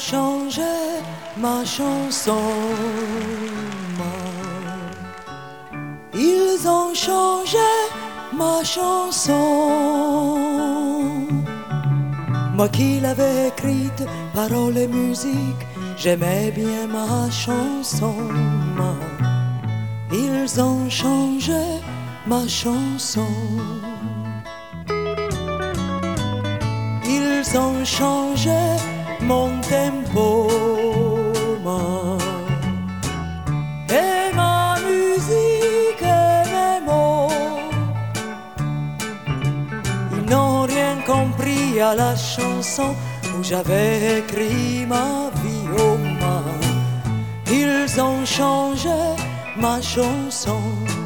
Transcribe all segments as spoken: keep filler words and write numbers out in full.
changé ma chanson. Ils ont changé ma chanson. Moi qui l'avais écrite, paroles et musique, j'aimais bien ma chanson. Ils ont changé ma chanson. Ils ont changé mon tempo. Et ma musique et mes mots. Ils n'ont rien compris à la chanson où j'avais écrit ma vie aux mains. Ils ont changé ma chanson.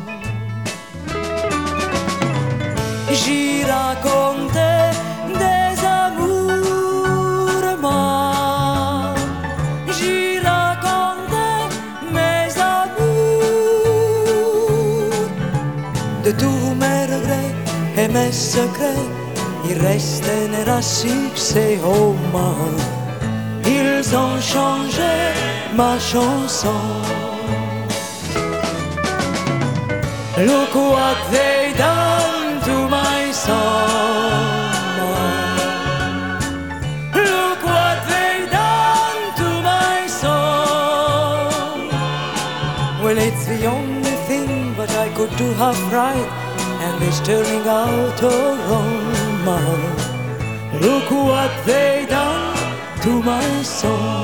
J'y racontais des amours, moi. J'y racontais mes amours. De tous mes regrets et mes secrets, il restait un succès aux mains. Ils ont changé ma chanson. Look what they done to my song. Look what they done to my song. Well, it's the only thing that I could do half right, and it's turning out all wrong. Look what they done to my song.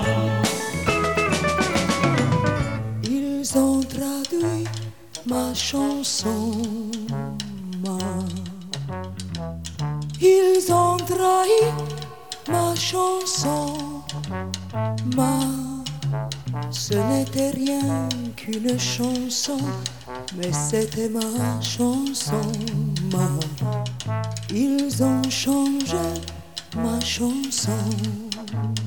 Ils ont traduit ma chanson. Ils ont trahi ma chanson. Ma, ce n'était rien qu'une chanson, mais c'était ma chanson. Ma, ils ont changé ma chanson.